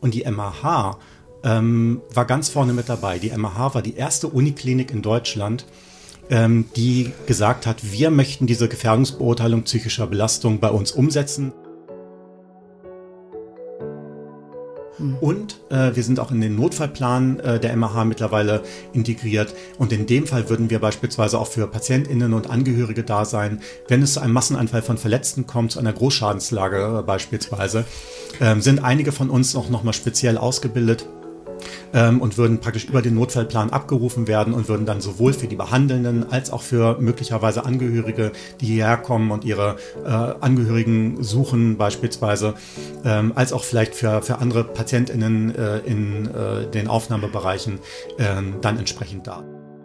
Und die MAH war ganz vorne mit dabei. Die MAH war die erste Uniklinik in Deutschland, die gesagt hat, wir möchten diese Gefährdungsbeurteilung psychischer Belastung bei uns umsetzen. Und wir sind auch in den Notfallplan der MAH mittlerweile integriert. Und in dem Fall würden wir beispielsweise auch für PatientInnen und Angehörige da sein, wenn es zu einem Massenanfall von Verletzten kommt, zu einer Großschadenslage beispielsweise, sind einige von uns auch nochmal speziell ausgebildet und würden praktisch über den Notfallplan abgerufen werden und würden dann sowohl für die Behandelnden als auch für möglicherweise Angehörige, die hierher kommen und ihre Angehörigen suchen beispielsweise, als auch vielleicht für andere PatientInnen in den Aufnahmebereichen dann entsprechend da.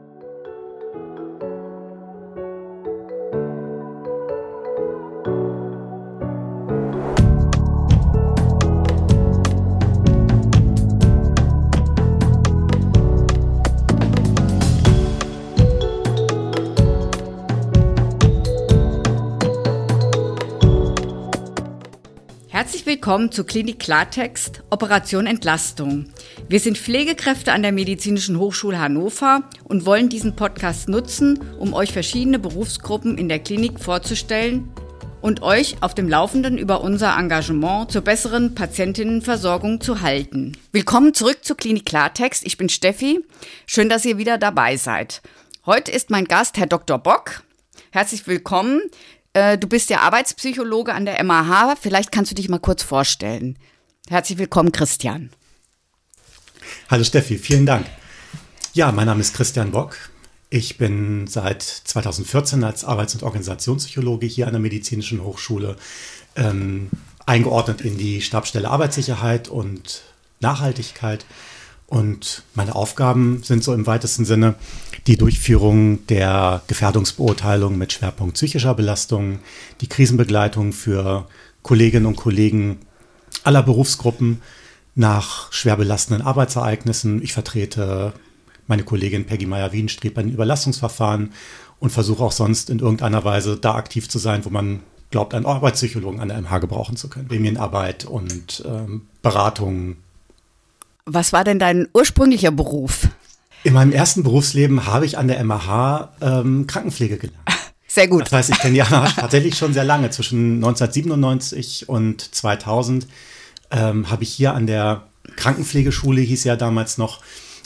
Herzlich willkommen zu Klinik Klartext, Operation Entlastung. Wir sind Pflegekräfte an der Medizinischen Hochschule Hannover und wollen diesen Podcast nutzen, um euch verschiedene Berufsgruppen in der Klinik vorzustellen und euch auf dem Laufenden über unser Engagement zur besseren Patientinnenversorgung zu halten. Willkommen zurück zu Klinik Klartext. Ich bin Steffi. Schön, dass ihr wieder dabei seid. Heute ist mein Gast Herr Dr. Bock. Herzlich willkommen. Du bist ja Arbeitspsychologe an der MAH. Vielleicht kannst du dich mal kurz vorstellen. Herzlich willkommen, Christian. Hallo Steffi, vielen Dank. Ja, mein Name ist Christian Bock. Ich bin seit 2014 als Arbeits- und Organisationspsychologe hier an der Medizinischen Hochschule eingeordnet in die Stabsstelle Arbeitssicherheit und Nachhaltigkeit. Und meine Aufgaben sind so im weitesten Sinne die Durchführung der Gefährdungsbeurteilung mit Schwerpunkt psychischer Belastung, die Krisenbegleitung für Kolleginnen und Kollegen aller Berufsgruppen nach schwer belastenden Arbeitsereignissen. Ich vertrete meine Kollegin Peggy Meyer-Wiedenstrieb bei den Überlastungsverfahren und versuche auch sonst in irgendeiner Weise da aktiv zu sein, wo man glaubt, einen Arbeitspsychologen an der MH gebrauchen zu können. Gremienarbeit und Beratung. Was war denn dein ursprünglicher Beruf? In meinem ersten Berufsleben habe ich an der MAH Krankenpflege gelernt. Sehr gut. Das heißt, ich kenne die MAH tatsächlich schon sehr lange. Zwischen 1997 und 2000 habe ich hier an der Krankenpflegeschule, hieß ja damals noch,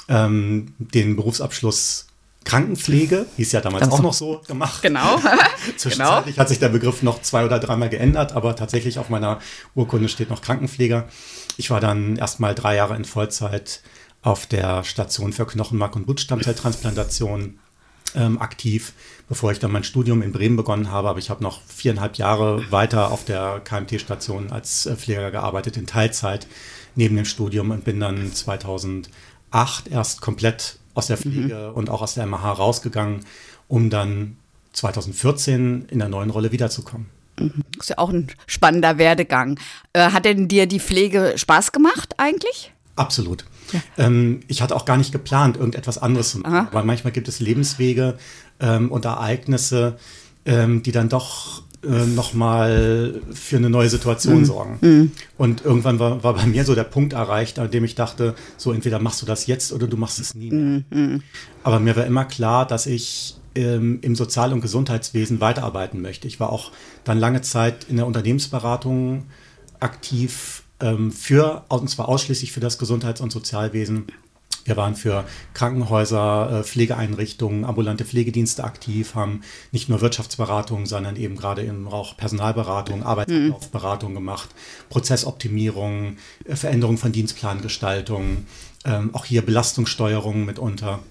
den Berufsabschluss Krankenpflege, hieß ja damals auch noch so gemacht. Genau. Zwischenzeitlich hat sich der Begriff noch 2- oder 3-mal geändert, aber tatsächlich auf meiner Urkunde steht noch Krankenpfleger. Ich war dann erstmal 3 Jahre in Vollzeit auf der Station für Knochenmark- und Blutstammzelltransplantation aktiv, bevor ich dann mein Studium in Bremen begonnen habe. Aber ich habe noch 4,5 Jahre weiter auf der KMT-Station als Pfleger gearbeitet, in Teilzeit neben dem Studium, und bin dann 2008 erst komplett aus der Pflege und auch aus der MAH rausgegangen, um dann 2014 in der neuen Rolle wiederzukommen. Das ist ja auch ein spannender Werdegang. Hat denn dir die Pflege Spaß gemacht eigentlich? Absolut. Ja. Ich hatte auch gar nicht geplant, irgendetwas anderes zu machen. Weil manchmal gibt es Lebenswege und Ereignisse, die dann doch nochmal für eine neue Situation sorgen. Und irgendwann war bei mir so der Punkt erreicht, an dem ich dachte, so entweder machst du das jetzt oder du machst es nie mehr. Aber mir war immer klar, dass ich im Sozial- und Gesundheitswesen weiterarbeiten möchte. Ich war auch dann lange Zeit in der Unternehmensberatung aktiv, und zwar ausschließlich für das Gesundheits- und Sozialwesen. Wir waren für Krankenhäuser, Pflegeeinrichtungen, ambulante Pflegedienste aktiv, haben nicht nur Wirtschaftsberatung, sondern eben gerade eben auch Personalberatung, Arbeitsablaufberatung gemacht, Prozessoptimierung, Veränderung von Dienstplangestaltung, auch hier Belastungssteuerung mitunter.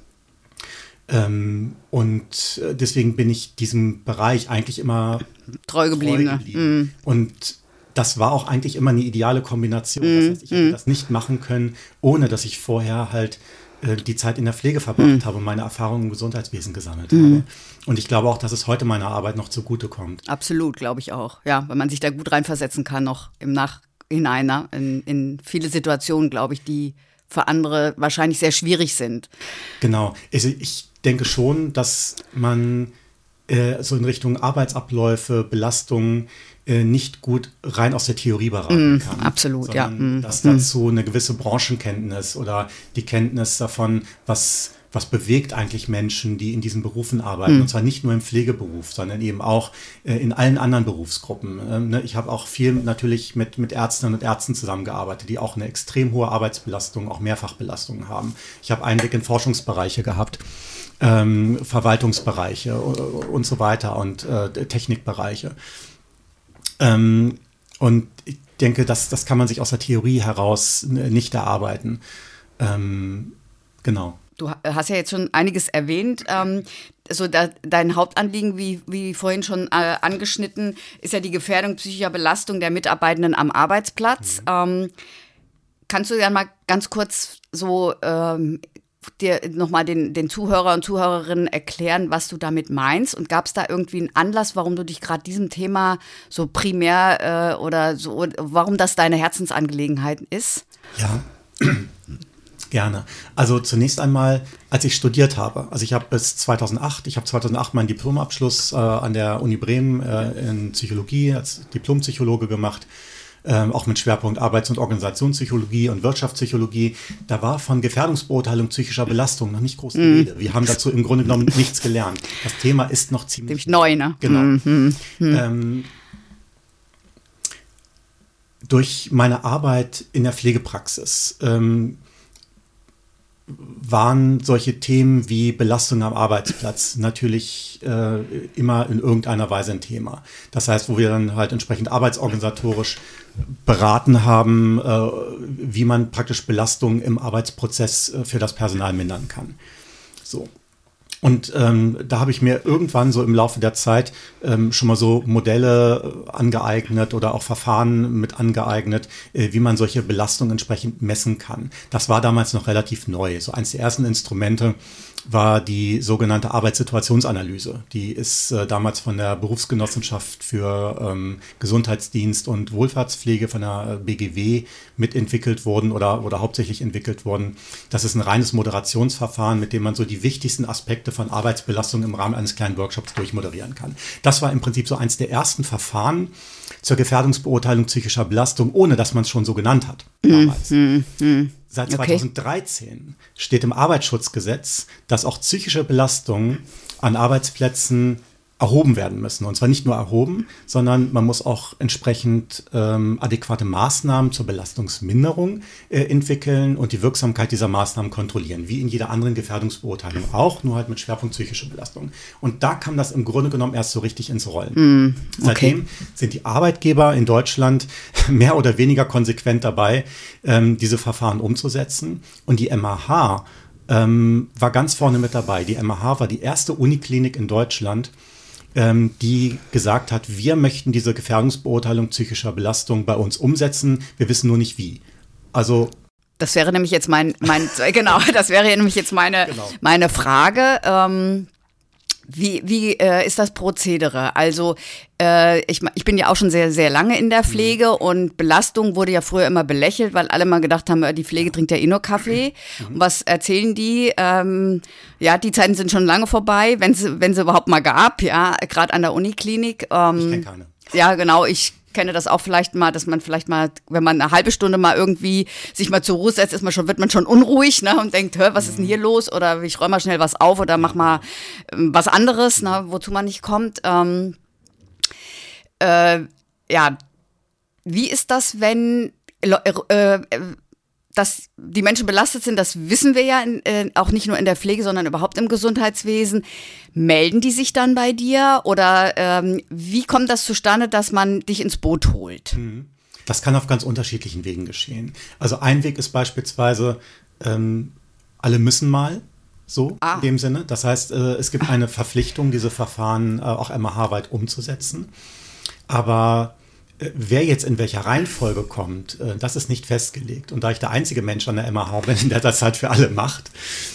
Und deswegen bin ich diesem Bereich eigentlich immer treu geblieben. Und das war auch eigentlich immer eine ideale Kombination. Das heißt, ich hätte das nicht machen können, ohne dass ich vorher halt die Zeit in der Pflege verbracht habe und meine Erfahrungen im Gesundheitswesen gesammelt habe. Und ich glaube auch, dass es heute meiner Arbeit noch zugutekommt. Absolut, glaube ich auch. Ja, weil man sich da gut reinversetzen kann, noch im Nachhinein, in viele Situationen, glaube ich, die für andere wahrscheinlich sehr schwierig sind. Genau. Ich denke schon, dass man so in Richtung Arbeitsabläufe, Belastungen nicht gut rein aus der Theorie beraten kann. Absolut, ja. Dass dazu eine gewisse Branchenkenntnis oder die Kenntnis davon, was bewegt eigentlich Menschen, die in diesen Berufen arbeiten. Und zwar nicht nur im Pflegeberuf, sondern eben auch in allen anderen Berufsgruppen. Ich habe auch viel natürlich mit Ärztinnen und Ärzten zusammengearbeitet, die auch eine extrem hohe Arbeitsbelastung, auch Mehrfachbelastungen haben. Ich habe Einblick in Forschungsbereiche gehabt, Verwaltungsbereiche und so weiter und Technikbereiche. Und ich denke, das kann man sich aus der Theorie heraus nicht erarbeiten. Genau. Du hast ja jetzt schon einiges erwähnt. Dein Hauptanliegen, wie vorhin schon angeschnitten, ist ja die Gefährdung psychischer Belastung der Mitarbeitenden am Arbeitsplatz. Kannst du ja mal ganz kurz so dir nochmal den Zuhörer und Zuhörerinnen erklären, was du damit meinst? Und gab es da irgendwie einen Anlass, warum du dich gerade diesem Thema so primär oder so, warum das deine Herzensangelegenheit ist? Ja, gerne. Also zunächst einmal, als ich studiert habe, also ich habe 2008 meinen Diplomabschluss an der Uni Bremen in Psychologie als Diplompsychologe gemacht, auch mit Schwerpunkt Arbeits- und Organisationspsychologie und Wirtschaftspsychologie. Da war von Gefährdungsbeurteilung psychischer Belastung noch nicht groß die Rede. Wir haben dazu im Grunde genommen nichts gelernt. Das Thema ist noch ziemlich neu, ne? Genau. Durch meine Arbeit in der Pflegepraxis waren solche Themen wie Belastung am Arbeitsplatz natürlich immer in irgendeiner Weise ein Thema. Das heißt, wo wir dann halt entsprechend arbeitsorganisatorisch beraten haben, wie man praktisch Belastung im Arbeitsprozess für das Personal mindern kann. So. Und da habe ich mir irgendwann so im Laufe der Zeit schon mal so Modelle angeeignet oder auch Verfahren mit angeeignet, wie man solche Belastungen entsprechend messen kann. Das war damals noch relativ neu. So eins der ersten Instrumente war die sogenannte Arbeitssituationsanalyse. Die ist damals von der Berufsgenossenschaft für Gesundheitsdienst und Wohlfahrtspflege von der BGW mitentwickelt worden oder hauptsächlich entwickelt worden. Das ist ein reines Moderationsverfahren, mit dem man so die wichtigsten Aspekte von Arbeitsbelastung im Rahmen eines kleinen Workshops durchmoderieren kann. Das war im Prinzip so eins der ersten Verfahren zur Gefährdungsbeurteilung psychischer Belastung, ohne dass man es schon so genannt hat damals. Seit 2013 steht im Arbeitsschutzgesetz, dass auch psychische Belastungen an Arbeitsplätzen erhoben werden müssen. Und zwar nicht nur erhoben, sondern man muss auch entsprechend adäquate Maßnahmen zur Belastungsminderung entwickeln und die Wirksamkeit dieser Maßnahmen kontrollieren, wie in jeder anderen Gefährdungsbeurteilung auch, nur halt mit Schwerpunkt psychische Belastung. Und da kam das im Grunde genommen erst so richtig ins Rollen. Seitdem sind die Arbeitgeber in Deutschland mehr oder weniger konsequent dabei, diese Verfahren umzusetzen. Und die MAH war ganz vorne mit dabei. Die MAH war die erste Uniklinik in Deutschland, die gesagt hat, wir möchten diese Gefährdungsbeurteilung psychischer Belastung bei uns umsetzen, wir wissen nur nicht wie. Also das wäre nämlich jetzt meine Frage. Wie ist das Prozedere? Also ich bin ja auch schon sehr, sehr lange in der Pflege und Belastung wurde ja früher immer belächelt, weil alle mal gedacht haben, die Pflege trinkt ja eh nur Kaffee. Und was erzählen die? Die Zeiten sind schon lange vorbei, wenn sie überhaupt mal gab, ja, gerade an der Uniklinik. Ich kenne keine. Ja, genau, ich kenne das auch vielleicht mal, dass man vielleicht mal, wenn man eine halbe Stunde mal irgendwie sich mal zur Ruhe setzt, wird man schon unruhig, ne, und denkt, was ist denn hier los? Oder ich räume mal schnell was auf oder mach mal was anderes, ne, wozu man nicht kommt. Wie ist das, wenn dass die Menschen belastet sind, das wissen wir ja auch nicht nur in der Pflege, sondern überhaupt im Gesundheitswesen. Melden die sich dann bei dir oder wie kommt das zustande, dass man dich ins Boot holt? Das kann auf ganz unterschiedlichen Wegen geschehen. Also ein Weg ist beispielsweise, alle müssen mal, so in dem Sinne. Das heißt, es gibt eine Verpflichtung, diese Verfahren auch MAH-weit umzusetzen. Aber wer jetzt in welcher Reihenfolge kommt, das ist nicht festgelegt. Und da ich der einzige Mensch an der MAH bin, der das halt für alle macht,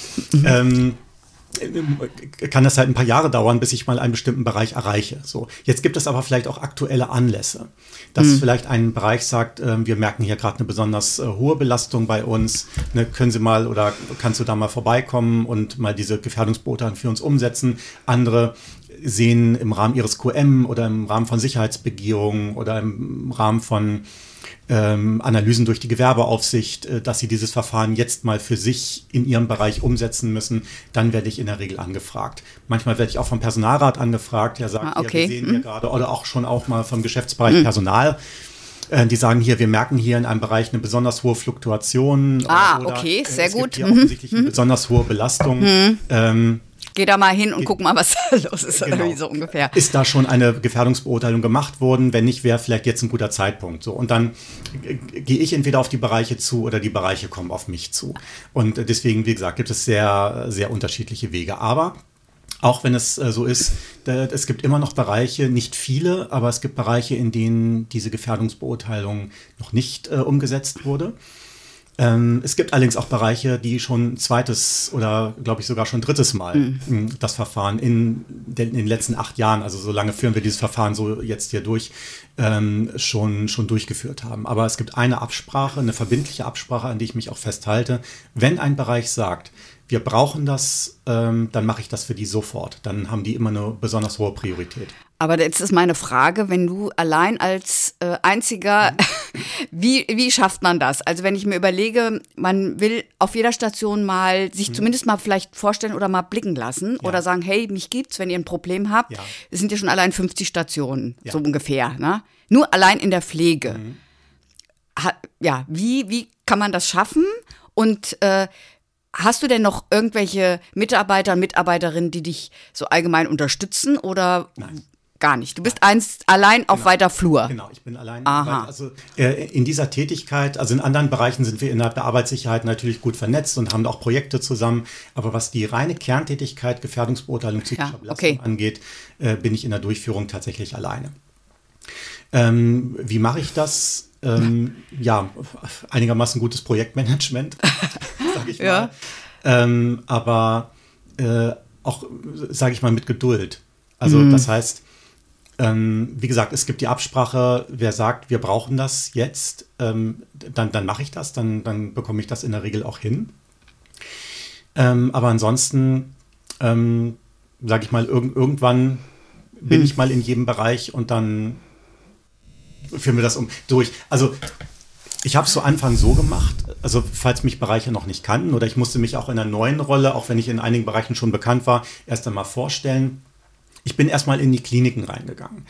kann das halt ein paar Jahre dauern, bis ich mal einen bestimmten Bereich erreiche. So, jetzt gibt es aber vielleicht auch aktuelle Anlässe, dass vielleicht ein Bereich sagt, wir merken hier gerade eine besonders hohe Belastung bei uns, ne, können Sie mal oder kannst du da mal vorbeikommen und mal diese Gefährdungsbeurteilung für uns umsetzen. Andere sehen im Rahmen ihres QM oder im Rahmen von Sicherheitsbegehungen oder im Rahmen von Analysen durch die Gewerbeaufsicht, dass sie dieses Verfahren jetzt mal für sich in ihrem Bereich umsetzen müssen, dann werde ich in der Regel angefragt. Manchmal werde ich auch vom Personalrat angefragt, der sagt, wir sehen hier gerade, oder auch mal vom Geschäftsbereich Personal. Die sagen hier, wir merken hier in einem Bereich eine besonders hohe Fluktuation. Okay, sehr gut. Gibt hier offensichtlich eine besonders hohe Belastung. Geh da mal hin und guck mal, was da los ist, genau. so ungefähr. Ist da schon eine Gefährdungsbeurteilung gemacht worden? Wenn nicht, wäre vielleicht jetzt ein guter Zeitpunkt. So, und dann gehe ich entweder auf die Bereiche zu oder die Bereiche kommen auf mich zu. Und deswegen, wie gesagt, gibt es sehr, sehr unterschiedliche Wege. Aber auch wenn es so ist, es gibt immer noch Bereiche, nicht viele, aber es gibt Bereiche, in denen diese Gefährdungsbeurteilung noch nicht umgesetzt wurde. Es gibt allerdings auch Bereiche, die schon zweites oder, glaube ich, sogar schon drittes Mal das Verfahren in den letzten 8 Jahren, also so lange führen wir dieses Verfahren so jetzt hier durch, schon durchgeführt haben. Aber es gibt eine Absprache, eine verbindliche Absprache, an die ich mich auch festhalte. Wenn ein Bereich sagt, wir brauchen das, dann mache ich das für die sofort. Dann haben die immer eine besonders hohe Priorität. Aber jetzt ist meine Frage, wenn du allein als Einziger, wie schafft man das? Also wenn ich mir überlege, man will auf jeder Station mal sich zumindest mal vielleicht vorstellen oder mal blicken lassen oder sagen, hey, mich gibt's, wenn ihr ein Problem habt. Ja. Es sind ja schon allein 50 Stationen, so ungefähr. Ne? Nur allein in der Pflege. Wie kann man das schaffen? Und hast du denn noch irgendwelche Mitarbeiter und Mitarbeiterinnen, die dich so allgemein unterstützen oder gar nicht? Du bist allein auf weiter Flur. Genau, ich bin allein. Also in dieser Tätigkeit, also in anderen Bereichen sind wir innerhalb der Arbeitssicherheit natürlich gut vernetzt und haben auch Projekte zusammen. Aber was die reine Kerntätigkeit, Gefährdungsbeurteilung psychischer Belastung angeht, bin ich in der Durchführung tatsächlich alleine. Wie mache ich das? Einigermaßen gutes Projektmanagement, sage ich mal. Aber auch, sage ich mal, mit Geduld. Also das heißt, wie gesagt, es gibt die Absprache, wer sagt, wir brauchen das jetzt, dann mache ich das, dann bekomme ich das in der Regel auch hin. Aber ansonsten, sage ich mal, irgendwann bin ich mal in jedem Bereich und dann führen wir das durch. Also ich habe es zu Anfang so gemacht, also falls mich Bereiche noch nicht kannten oder ich musste mich auch in einer neuen Rolle, auch wenn ich in einigen Bereichen schon bekannt war, erst einmal vorstellen. Ich bin erstmal in die Kliniken reingegangen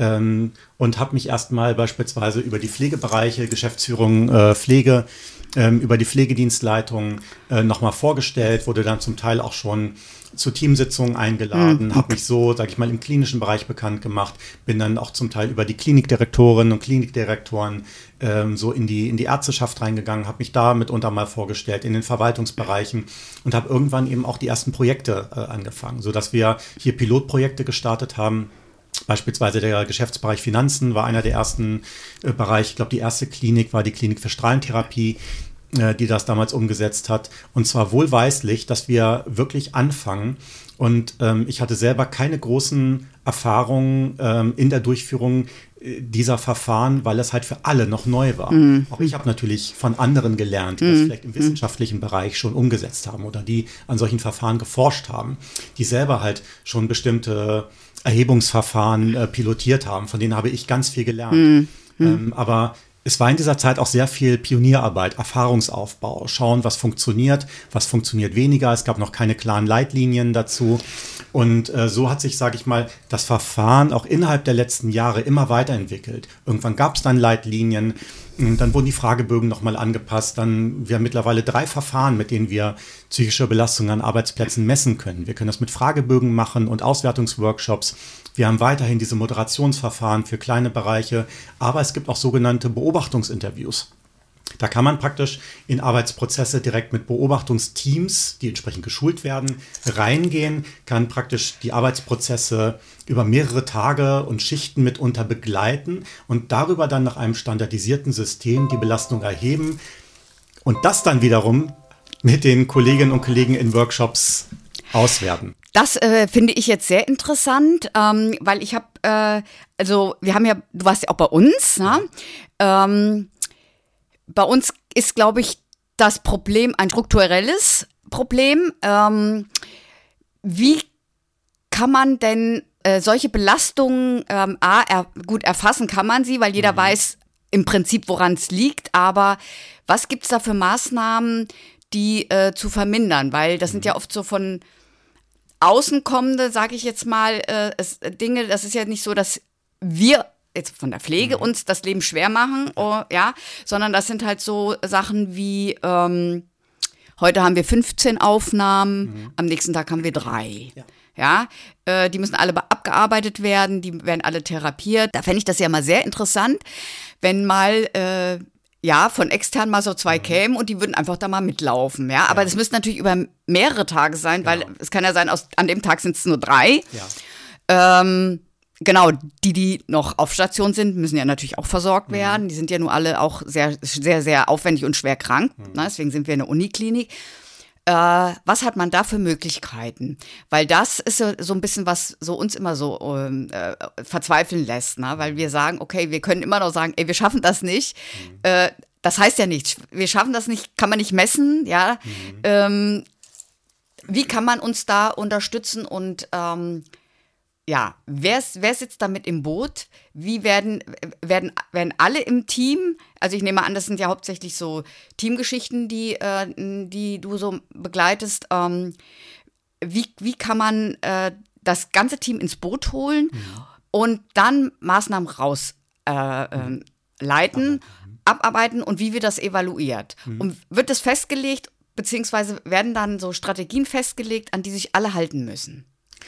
und habe mich erstmal beispielsweise über die Pflegebereiche, Geschäftsführung, Pflege, über die Pflegedienstleitung nochmal vorgestellt, wurde dann zum Teil auch schon zu Teamsitzungen eingeladen, habe mich so, sage ich mal, im klinischen Bereich bekannt gemacht, bin dann auch zum Teil über die Klinikdirektorinnen und Klinikdirektoren so in die Ärzteschaft reingegangen, habe mich da mitunter mal vorgestellt in den Verwaltungsbereichen und habe irgendwann eben auch die ersten Projekte angefangen, sodass wir hier Pilotprojekte gestartet haben. Beispielsweise der Geschäftsbereich Finanzen war einer der ersten Bereiche. Ich glaube, die erste Klinik war die Klinik für Strahlentherapie, die das damals umgesetzt hat. Und zwar wohlweislich, dass wir wirklich anfangen. Und ich hatte selber keine großen Erfahrungen in der Durchführung dieser Verfahren, weil es halt für alle noch neu war. Auch ich habe natürlich von anderen gelernt, die das vielleicht im wissenschaftlichen Bereich schon umgesetzt haben oder die an solchen Verfahren geforscht haben, die selber halt schon bestimmte Erhebungsverfahren pilotiert haben. Von denen habe ich ganz viel gelernt. Aber es war in dieser Zeit auch sehr viel Pionierarbeit, Erfahrungsaufbau, schauen, was funktioniert weniger. Es gab noch keine klaren Leitlinien dazu. Und so hat sich, sage ich mal, das Verfahren auch innerhalb der letzten Jahre immer weiterentwickelt. Irgendwann gab es dann Leitlinien, dann wurden die Fragebögen nochmal angepasst. Wir haben mittlerweile 3 Verfahren, mit denen wir psychische Belastungen an Arbeitsplätzen messen können. Wir können das mit Fragebögen machen und Auswertungsworkshops. Wir haben weiterhin diese Moderationsverfahren für kleine Bereiche, aber es gibt auch sogenannte Beobachtungsinterviews. Da kann man praktisch in Arbeitsprozesse direkt mit Beobachtungsteams, die entsprechend geschult werden, reingehen, kann praktisch die Arbeitsprozesse über mehrere Tage und Schichten mitunter begleiten und darüber dann nach einem standardisierten System die Belastung erheben und das dann wiederum mit den Kolleginnen und Kollegen in Workshops auswerten. Das finde ich jetzt sehr interessant, weil ich habe, wir haben ja, du warst ja auch bei uns, ne? Bei uns ist, glaube ich, das Problem ein strukturelles Problem. Wie kann man denn solche Belastungen, gut erfassen kann man sie, weil jeder weiß im Prinzip, woran es liegt, aber was gibt es da für Maßnahmen, die zu vermindern? Weil das sind ja oft so von außen kommende, sage ich jetzt mal, Dinge, das ist ja nicht so, dass wir jetzt von der Pflege uns das Leben schwer machen, sondern das sind halt so Sachen wie, heute haben wir 15 Aufnahmen, am nächsten Tag haben wir 3. Ja, die müssen alle abgearbeitet werden, die werden alle therapiert. Da fände ich das ja mal sehr interessant, wenn mal von extern mal so 2 kämen und die würden einfach da mal mitlaufen. Ja, aber das müsste natürlich über mehrere Tage sein, weil es kann ja sein, an dem Tag sind es nur 3. Ja. Genau, die noch auf Station sind, müssen ja natürlich auch versorgt werden. Die sind ja nur alle auch sehr, sehr, sehr aufwendig und schwer krank. Ne? Deswegen sind wir in der Uniklinik. Was hat man da für Möglichkeiten? Weil das ist so ein bisschen, was so uns immer so verzweifeln lässt, ne? Weil wir sagen, okay, wir können immer noch sagen, wir schaffen das nicht. Das heißt ja nichts. Wir schaffen das nicht, kann man nicht messen, ja. Wie kann man uns da unterstützen und wer sitzt da mit im Boot? Wie werden alle im Team, also ich nehme an, das sind ja hauptsächlich so Teamgeschichten, die du so begleitest. Wie kann man das ganze Team ins Boot holen und dann Maßnahmen leiten, abarbeiten und wie wird das evaluiert? Und wird das festgelegt, beziehungsweise werden dann so Strategien festgelegt, an die sich alle halten müssen?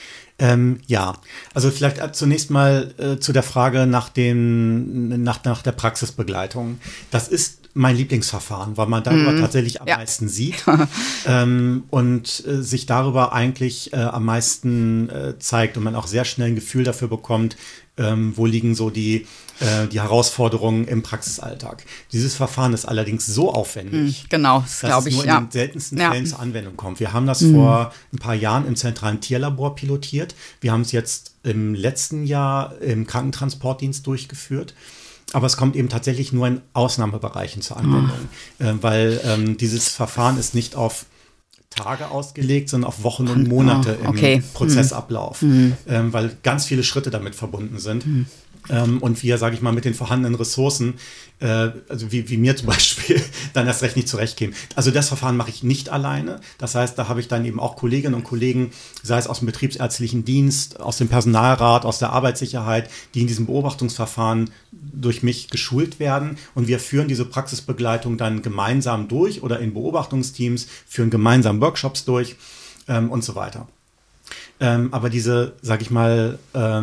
Also vielleicht zunächst mal zu der Frage nach der Praxisbegleitung. Das ist mein Lieblingsverfahren, weil man darüber tatsächlich am meisten sieht und sich darüber eigentlich am meisten zeigt und man auch sehr schnell ein Gefühl dafür bekommt, wo liegen so die Herausforderungen im Praxisalltag. Dieses Verfahren ist allerdings so aufwendig, das dass es nur in den seltensten Fällen zur Anwendung kommt. Wir haben das vor ein paar Jahren im zentralen Tierlabor pilotiert. Wir haben es jetzt im letzten Jahr im Krankentransportdienst durchgeführt. Aber es kommt eben tatsächlich nur in Ausnahmebereichen zur Anwendung, weil dieses Verfahren ist nicht auf Tage ausgelegt, sondern auf Wochen und Monate im Prozessablauf, weil ganz viele Schritte damit verbunden sind. Und wir, sage ich mal, mit den vorhandenen Ressourcen, also wie mir zum Beispiel, dann erst recht nicht zurechtkämen. Also das Verfahren mache ich nicht alleine. Das heißt, da habe ich dann eben auch Kolleginnen und Kollegen, sei es aus dem betriebsärztlichen Dienst, aus dem Personalrat, aus der Arbeitssicherheit, die in diesem Beobachtungsverfahren durch mich geschult werden. Und wir führen diese Praxisbegleitung dann gemeinsam durch oder in Beobachtungsteams, führen gemeinsam Workshops durch und so weiter. Aber diese, sage ich mal,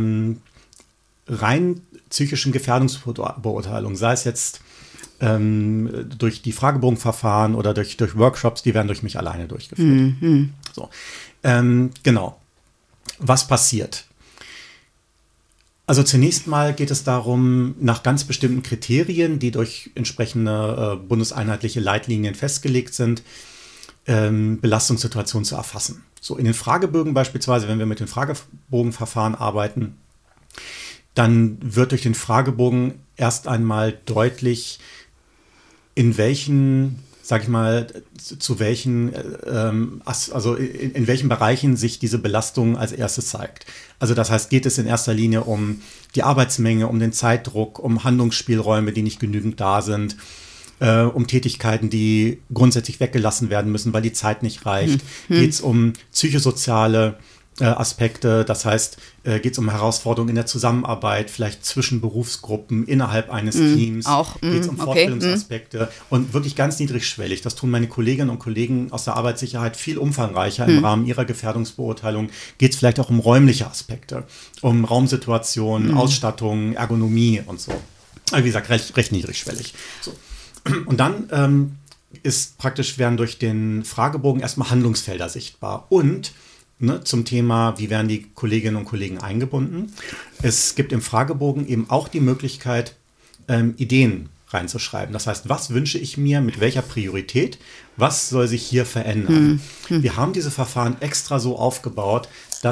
rein psychischen Gefährdungsbeurteilung, sei es jetzt durch die Fragebogenverfahren oder durch Workshops, die werden durch mich alleine durchgeführt. So. Genau. Was passiert? Also zunächst mal geht es darum, nach ganz bestimmten Kriterien, die durch entsprechende bundeseinheitliche Leitlinien festgelegt sind, Belastungssituationen zu erfassen. So in den Fragebögen beispielsweise, wenn wir mit den Fragebogenverfahren arbeiten, dann wird durch den Fragebogen erst einmal deutlich, in welchen, sag ich mal, zu welchen, also in welchen Bereichen sich diese Belastung als erstes zeigt. Also das heißt, geht es in erster Linie um die Arbeitsmenge, um den Zeitdruck, um Handlungsspielräume, die nicht genügend da sind, um Tätigkeiten, die grundsätzlich weggelassen werden müssen, weil die Zeit nicht reicht. Geht es um psychosoziale Aspekte, das heißt, geht es um Herausforderungen in der Zusammenarbeit, vielleicht zwischen Berufsgruppen, innerhalb eines Teams, geht es um Fortbildungsaspekte und wirklich ganz niedrigschwellig. Das tun meine Kolleginnen und Kollegen aus der Arbeitssicherheit viel umfangreicher im Rahmen ihrer Gefährdungsbeurteilung. Geht es vielleicht auch um räumliche Aspekte, um Raumsituationen, Ausstattung, Ergonomie und so. Also wie gesagt, recht niedrigschwellig. So. Und dann werden durch den Fragebogen erstmal Handlungsfelder sichtbar und zum Thema, wie werden die Kolleginnen und Kollegen eingebunden. Es gibt im Fragebogen eben auch die Möglichkeit, Ideen reinzuschreiben. Das heißt, was wünsche ich mir, mit welcher Priorität, was soll sich hier verändern? Wir haben diese Verfahren extra so aufgebaut, dass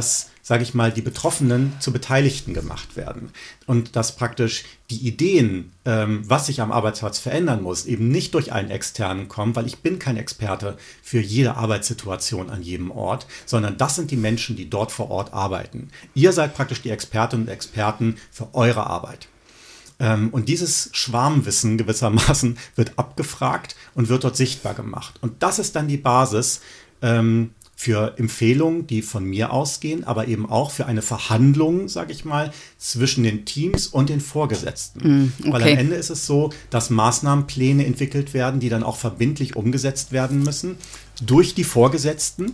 sage ich mal, die Betroffenen zu Beteiligten gemacht werden. Und dass praktisch die Ideen, was sich am Arbeitsplatz verändern muss, eben nicht durch einen Externen kommen, weil ich bin kein Experte für jede Arbeitssituation an jedem Ort, sondern das sind die Menschen, die dort vor Ort arbeiten. Ihr seid praktisch die Expertinnen und Experten für eure Arbeit. Und dieses Schwarmwissen gewissermaßen wird abgefragt und wird dort sichtbar gemacht. Und das ist dann die Basis für Empfehlungen, die von mir ausgehen, aber eben auch für eine Verhandlung, sage ich mal, zwischen den Teams und den Vorgesetzten. Okay. Weil am Ende ist es so, dass Maßnahmenpläne entwickelt werden, die dann auch verbindlich umgesetzt werden müssen durch die Vorgesetzten.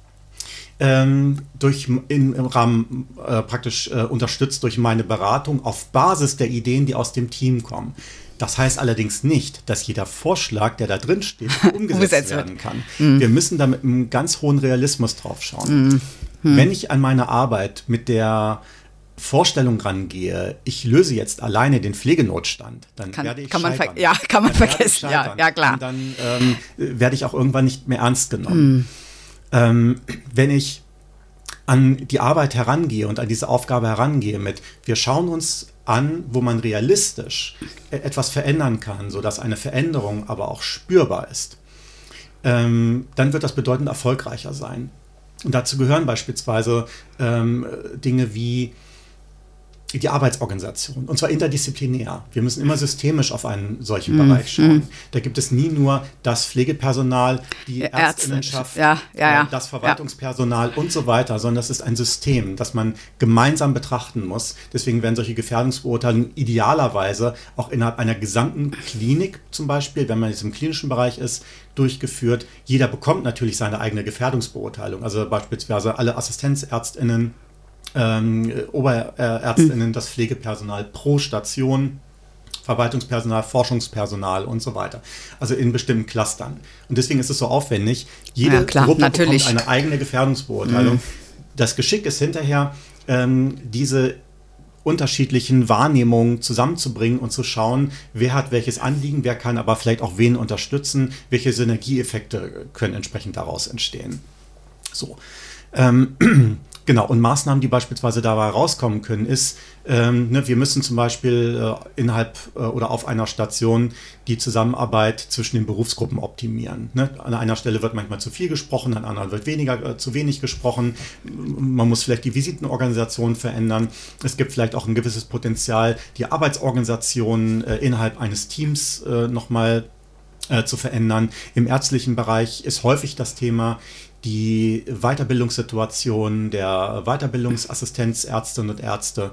Im Rahmen praktisch unterstützt durch meine Beratung auf Basis der Ideen, die aus dem Team kommen. Das heißt allerdings nicht, dass jeder Vorschlag, der da drin steht, umgesetzt werden kann. Wir müssen da mit einem ganz hohen Realismus drauf schauen. Wenn ich an meine Arbeit mit der Vorstellung rangehe, ich löse jetzt alleine den Pflegenotstand, dann werde ich scheitern. Kann man vergessen. Ja, klar. Und dann werde ich auch irgendwann nicht mehr ernst genommen. Wenn ich an die Arbeit herangehe und an diese Aufgabe herangehe mit, wir schauen uns an, wo man realistisch etwas verändern kann, sodass eine Veränderung aber auch spürbar ist, dann wird das bedeutend erfolgreicher sein. Und dazu gehören beispielsweise Dinge wie die Arbeitsorganisation, und zwar interdisziplinär. Wir müssen immer systemisch auf einen solchen Bereich schauen. Da gibt es nie nur das Pflegepersonal, die Ärztinnenschaft, das Verwaltungspersonal und so weiter, sondern das ist ein System, das man gemeinsam betrachten muss. Deswegen werden solche Gefährdungsbeurteilungen idealerweise auch innerhalb einer gesamten Klinik zum Beispiel, wenn man jetzt im klinischen Bereich ist, durchgeführt. Jeder bekommt natürlich seine eigene Gefährdungsbeurteilung, also beispielsweise alle AssistenzärztInnen, Oberärztinnen, das Pflegepersonal pro Station, Verwaltungspersonal, Forschungspersonal und so weiter. Also in bestimmten Clustern. Und deswegen ist es so aufwendig. Jede Gruppe bekommt eine eigene Gefährdungsbeurteilung. Das Geschick ist hinterher, diese unterschiedlichen Wahrnehmungen zusammenzubringen und zu schauen, wer hat welches Anliegen, wer kann aber vielleicht auch wen unterstützen, welche Synergieeffekte können entsprechend daraus entstehen. So. Genau, und Maßnahmen, die beispielsweise dabei rauskommen können, ist, wir müssen zum Beispiel innerhalb oder auf einer Station die Zusammenarbeit zwischen den Berufsgruppen optimieren. An einer Stelle wird manchmal zu viel gesprochen, an anderen wird zu wenig gesprochen. Man muss vielleicht die Visitenorganisation verändern. Es gibt vielleicht auch ein gewisses Potenzial, die Arbeitsorganisation innerhalb eines Teams nochmal zu verändern. Im ärztlichen Bereich ist häufig das Thema, die Weiterbildungssituation der Weiterbildungsassistenzärztinnen und Ärzte.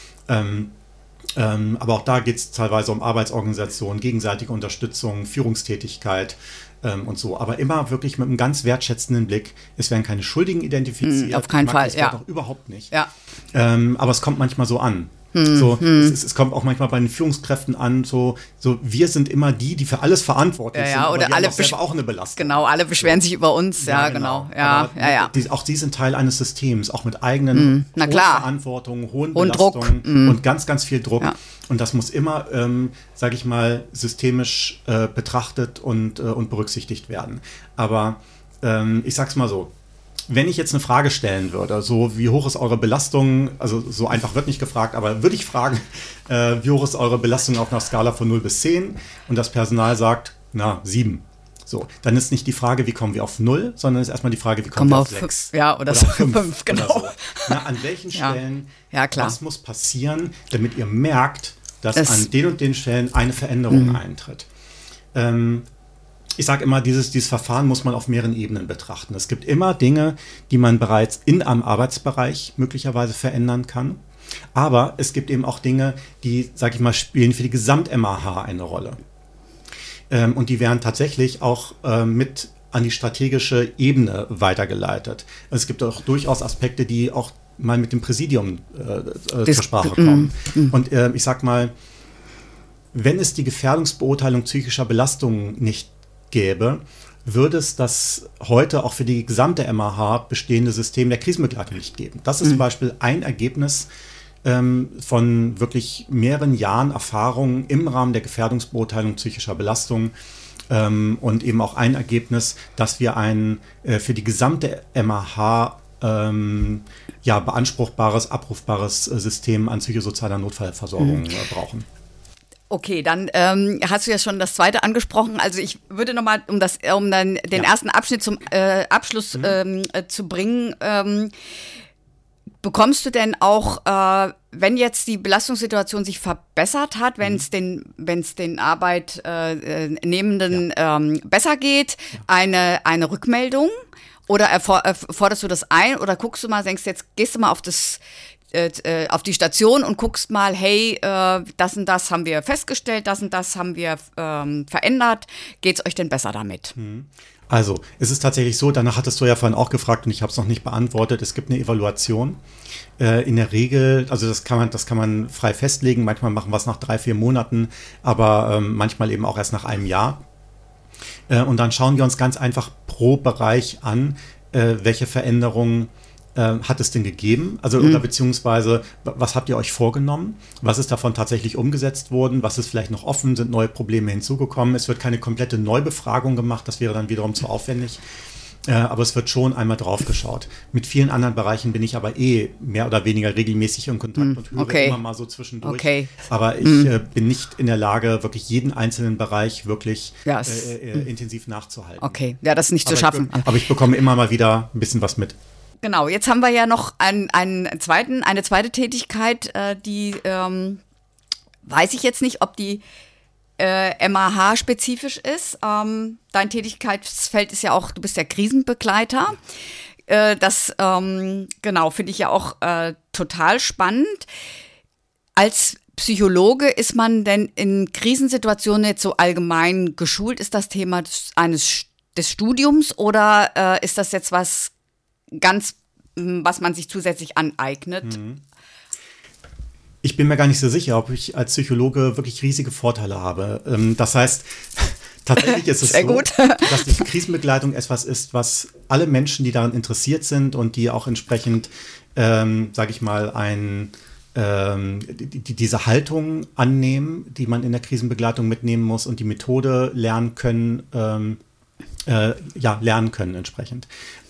Aber auch da geht es teilweise um Arbeitsorganisation, gegenseitige Unterstützung, Führungstätigkeit und so. Aber immer wirklich mit einem ganz wertschätzenden Blick. Es werden keine Schuldigen identifiziert. Auf keinen Fall, ja. Auch überhaupt nicht. Ja. Aber es kommt manchmal so an. Es kommt auch manchmal bei den Führungskräften an, so wir sind immer die für alles verantwortlich sind, oder wir alle haben selber auch eine Belastung. Genau, alle beschweren sich über uns, genau. Auch die sind Teil eines Systems, auch mit eigenen hohen Verantwortungen, hohen Belastungen und ganz, ganz viel Druck. Ja. Und das muss immer, sage ich mal, systemisch betrachtet und berücksichtigt werden. Aber ich sag's mal so, wenn ich jetzt eine Frage stellen würde, so wie hoch ist eure Belastung, also so einfach wird nicht gefragt, aber würde ich fragen, wie hoch ist eure Belastung auf einer Skala von 0 bis 10 und das Personal sagt, 7. So, dann ist nicht die Frage, wie kommen wir auf 0, sondern ist erstmal die Frage, wie kommen wir auf 6. Oder 5, genau. So. An welchen Stellen, was muss passieren, damit ihr merkt, dass an den und den Stellen eine Veränderung eintritt. Ich sage immer, dieses Verfahren muss man auf mehreren Ebenen betrachten. Es gibt immer Dinge, die man bereits in einem Arbeitsbereich möglicherweise verändern kann. Aber es gibt eben auch Dinge, die, sage ich mal, spielen für die Gesamt-MAH eine Rolle. Und die werden tatsächlich auch mit an die strategische Ebene weitergeleitet. Es gibt auch durchaus Aspekte, die auch mal mit dem Präsidium zur Sprache kommen. Und ich sage mal, wenn es die Gefährdungsbeurteilung psychischer Belastungen nicht gäbe, würde es das heute auch für die gesamte MAH bestehende System der Krisenbegleitung nicht geben. Das ist zum Beispiel ein Ergebnis von wirklich mehreren Jahren Erfahrung im Rahmen der Gefährdungsbeurteilung psychischer Belastung und eben auch ein Ergebnis, dass wir für die gesamte MAH beanspruchbares, abrufbares System an psychosozialer Notfallversorgung brauchen. Okay, dann hast du ja schon das zweite angesprochen. Also ich würde nochmal, um dann den ersten Abschnitt zum Abschluss zu bringen, bekommst du denn auch, wenn jetzt die Belastungssituation sich verbessert hat, wenn es den Arbeitnehmenden besser geht, eine Rückmeldung? Oder forderst du das ein oder guckst du mal, denkst jetzt, gehst du mal auf die Station und guckst mal, hey, das und das haben wir festgestellt, das und das haben wir verändert. Geht's euch denn besser damit? Also, es ist tatsächlich so, danach hattest du ja vorhin auch gefragt und ich habe es noch nicht beantwortet. Es gibt eine Evaluation. In der Regel, also das kann man frei festlegen. Manchmal machen wir es nach 3-4 Monaten, aber manchmal eben auch erst nach einem Jahr. Und dann schauen wir uns ganz einfach pro Bereich an, welche Veränderungen hat es denn gegeben? Also, oder beziehungsweise, was habt ihr euch vorgenommen? Was ist davon tatsächlich umgesetzt worden? Was ist vielleicht noch offen? Sind neue Probleme hinzugekommen? Es wird keine komplette Neubefragung gemacht, das wäre dann wiederum zu aufwendig. Aber es wird schon einmal drauf geschaut. Mit vielen anderen Bereichen bin ich aber mehr oder weniger regelmäßig in Kontakt und höre immer mal so zwischendurch. Okay. Aber ich bin nicht in der Lage, wirklich jeden einzelnen Bereich wirklich intensiv nachzuhalten. Okay, ja, das ist nicht zu schaffen. Aber ich bekomme immer mal wieder ein bisschen was mit. Genau, jetzt haben wir ja noch eine zweite Tätigkeit, die weiß ich jetzt nicht, ob die MAH-spezifisch ist. Dein Tätigkeitsfeld ist ja auch, du bist ja Krisenbegleiter. Das finde ich ja auch total spannend. Als Psychologe ist man denn in Krisensituationen jetzt so allgemein geschult? Ist das Thema des Studiums oder ist das jetzt was man sich zusätzlich aneignet? Ich bin mir gar nicht so sicher, ob ich als Psychologe wirklich riesige Vorteile habe. Das heißt, tatsächlich ist es dass die Krisenbegleitung etwas ist, was alle Menschen, die daran interessiert sind und die auch entsprechend, sage ich mal, diese Haltung annehmen, die man in der Krisenbegleitung mitnehmen muss und die Methode lernen können entsprechend.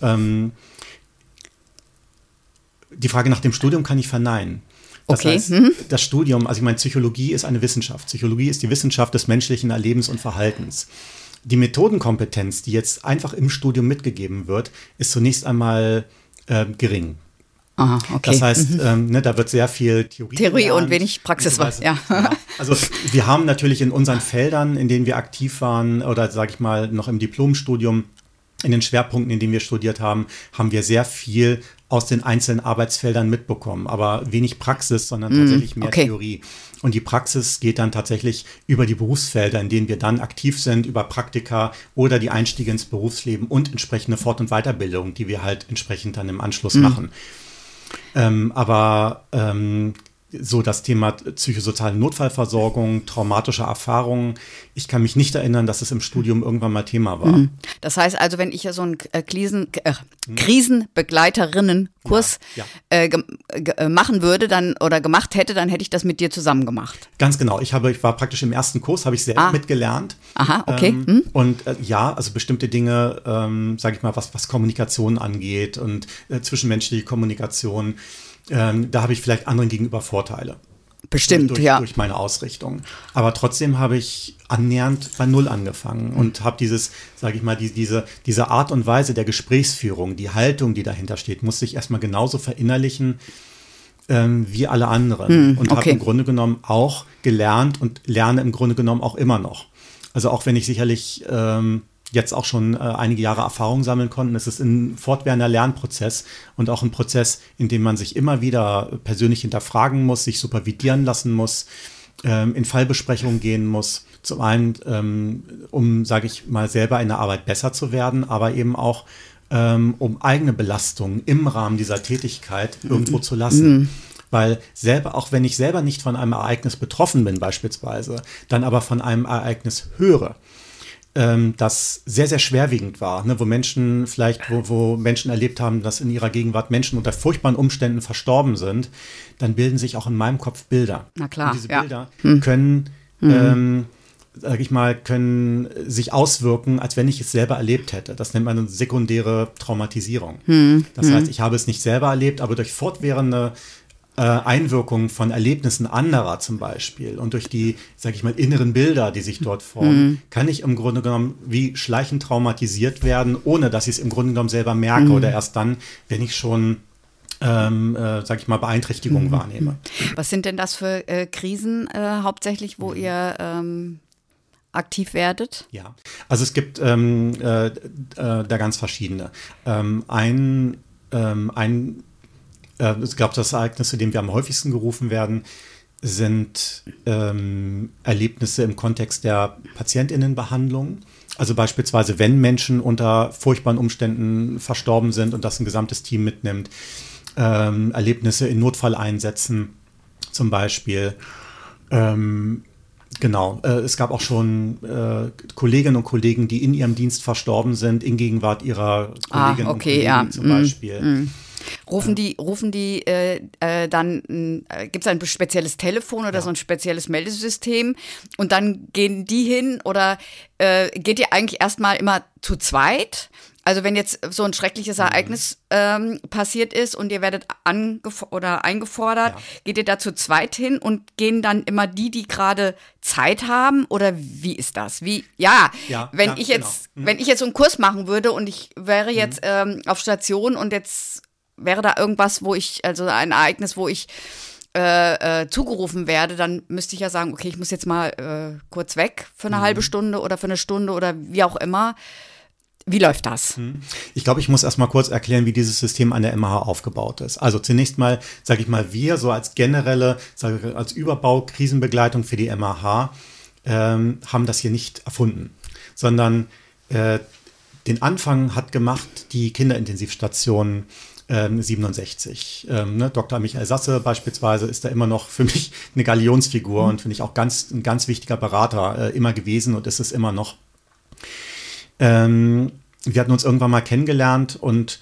Die Frage nach dem Studium kann ich verneinen. Das heißt, das Studium, also ich meine, Psychologie ist eine Wissenschaft. Psychologie ist die Wissenschaft des menschlichen Erlebens und Verhaltens. Die Methodenkompetenz, die jetzt einfach im Studium mitgegeben wird, ist zunächst einmal gering. Aha, okay. Das heißt, da wird sehr viel Theorie gelernt, und wenig Praxis. Ja. Also wir haben natürlich in unseren Feldern, in denen wir aktiv waren oder sage ich mal noch im Diplomstudium, in den Schwerpunkten, in denen wir studiert haben, haben wir sehr viel aus den einzelnen Arbeitsfeldern mitbekommen, aber wenig Praxis, sondern tatsächlich mehr Theorie. Und die Praxis geht dann tatsächlich über die Berufsfelder, in denen wir dann aktiv sind, über Praktika oder die Einstiege ins Berufsleben und entsprechende Fort- und Weiterbildung, die wir halt entsprechend dann im Anschluss machen. So das Thema psychosoziale Notfallversorgung, traumatische Erfahrungen. Ich kann mich nicht erinnern, dass es im Studium irgendwann mal Thema war. Das heißt also, wenn ich ja so einen Krisenbegleiterinnen-Kurs machen würde oder gemacht hätte, dann hätte ich das mit dir zusammen gemacht. Ganz genau. Ich war praktisch im ersten Kurs, habe ich selber mitgelernt. Aha, okay. Also bestimmte Dinge, sage ich mal, was Kommunikation angeht und zwischenmenschliche Kommunikation, da habe ich vielleicht anderen gegenüber Vorteile. Bestimmt, durch meine Ausrichtung. Aber trotzdem habe ich annähernd bei Null angefangen und habe sage ich mal, diese Art und Weise der Gesprächsführung, die Haltung, die dahinter steht, musste ich erstmal genauso verinnerlichen wie alle anderen. Und habe im Grunde genommen auch gelernt und lerne im Grunde genommen auch immer noch. Also auch wenn ich sicherlich jetzt auch schon einige Jahre Erfahrung sammeln konnten. Es ist ein fortwährender Lernprozess und auch ein Prozess, in dem man sich immer wieder persönlich hinterfragen muss, sich supervidieren lassen muss, in Fallbesprechungen gehen muss. Zum einen, um, sage ich mal, selber in der Arbeit besser zu werden, aber eben auch, um eigene Belastungen im Rahmen dieser Tätigkeit irgendwo zu lassen. Weil auch wenn ich selber nicht von einem Ereignis betroffen bin beispielsweise, dann aber von einem Ereignis höre, das sehr, sehr schwerwiegend war, ne, wo Menschen erlebt haben, dass in ihrer Gegenwart Menschen unter furchtbaren Umständen verstorben sind, dann bilden sich auch in meinem Kopf Bilder. Na klar, und diese Bilder können sage ich mal, können sich auswirken, als wenn ich es selber erlebt hätte. Das nennt man eine sekundäre Traumatisierung. Das heißt, ich habe es nicht selber erlebt, aber durch fortwährende Einwirkung von Erlebnissen anderer zum Beispiel und durch die, sage ich mal, inneren Bilder, die sich dort formen, kann ich im Grunde genommen wie schleichend traumatisiert werden, ohne dass ich es im Grunde genommen selber merke oder erst dann, wenn ich schon sag ich mal, Beeinträchtigungen wahrnehme. Was sind denn das für Krisen hauptsächlich, wo ihr aktiv werdet? Ja, also es gibt da ganz verschiedene. Ich glaube, das Ereignis, zu dem wir am häufigsten gerufen werden, sind Erlebnisse im Kontext der PatientInnenbehandlung. Also beispielsweise, wenn Menschen unter furchtbaren Umständen verstorben sind und das ein gesamtes Team mitnimmt. Erlebnisse in Notfalleinsätzen zum Beispiel. Genau, es gab auch schon Kolleginnen und Kollegen, die in ihrem Dienst verstorben sind, in Gegenwart ihrer Kolleginnen und Kollegen zum Beispiel. Rufen die dann, gibt es ein spezielles Telefon oder so ein spezielles Meldesystem und dann gehen die hin oder geht ihr eigentlich erstmal immer zu zweit? Also wenn jetzt so ein schreckliches Ereignis passiert ist und ihr werdet eingefordert, geht ihr da zu zweit hin und gehen dann immer die gerade Zeit haben? Oder wie ist das? Wenn ich jetzt so einen Kurs machen würde und ich wäre jetzt auf Station und jetzt wäre da irgendwas, also ein Ereignis, wo ich zugerufen werde, dann müsste ich ja sagen, okay, ich muss jetzt mal kurz weg für eine halbe Stunde oder für eine Stunde oder wie auch immer. Wie läuft das? Ich glaube, ich muss erst mal kurz erklären, wie dieses System an der MH aufgebaut ist. Also zunächst mal, sage ich mal, wir so als generelle, als Überbau, Krisenbegleitung für die MH haben das hier nicht erfunden, sondern den Anfang hat gemacht die Kinderintensivstation 67. Dr. Michael Sasse beispielsweise ist da immer noch für mich eine Galionsfigur und finde ich auch ein ganz wichtiger Berater immer gewesen und ist es immer noch. Wir hatten uns irgendwann mal kennengelernt und